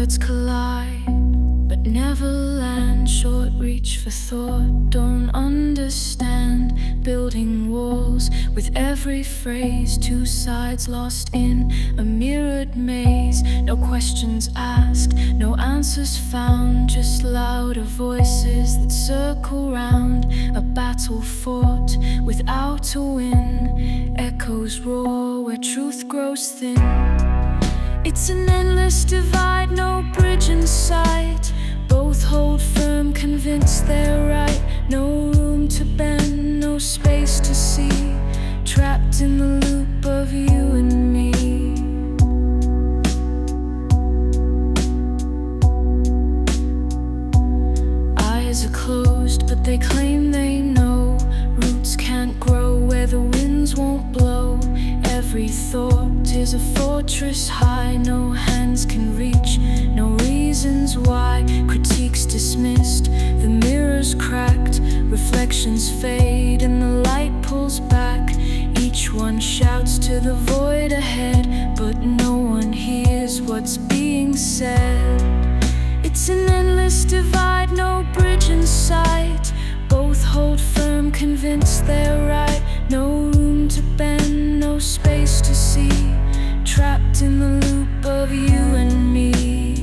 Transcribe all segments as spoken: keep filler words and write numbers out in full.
words collide, but never land. Short reach for thought, don't understand. Building walls with every phrase, two sides lost in a mirrored maze. No questions asked, no answers found, just louder voices that circle round. A battle fought without a win, echoes roar where truth grows thin. It's an endless divide, no bridge in sight. Both hold firm, convinced they're right. No room to bend, no space to see. Trapped in the loop of you and me. Eyes are closed, but they claim they know. Roots can't grow where the winds won't blow. Every thought is a fortress high, no hands can reach, no reasons why. Critiques dismissed, the mirrors cracked, reflections fade and the light pulls back. Each one shouts to the void ahead, but no one hears what's being said. It's an endless divide, no bridge in sight. Both hold firm, convinced they're right. No room to bend, no space to see. Trapped in the loop of you and me.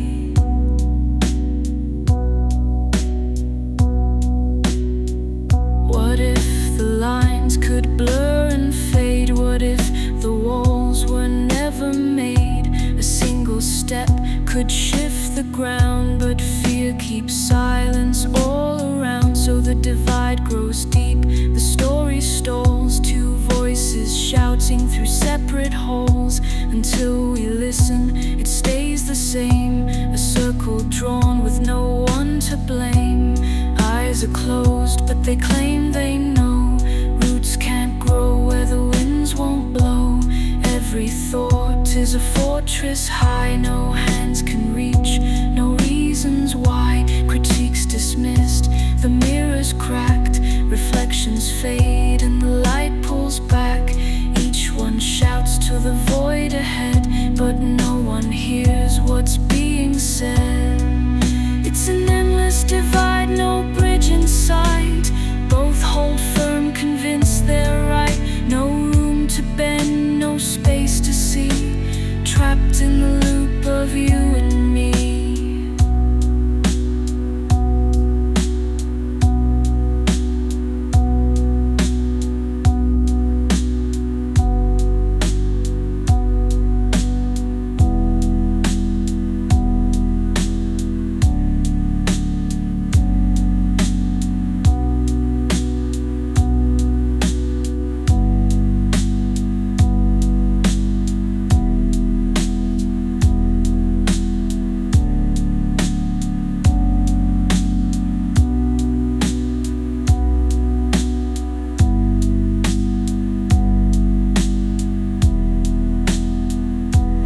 What if the lines could blur and fade? What if the walls were never made? A single step could shift the ground, but fear keeps silence all around. So the divide grows deep, the story stalls. Two voices shouting through separate holes. Until we listen, it stays the same. A circle drawn with no one to blame. Eyes are closed, but they claim they know. Roots can't grow where the winds won't blow. Every thought is a fortress high, no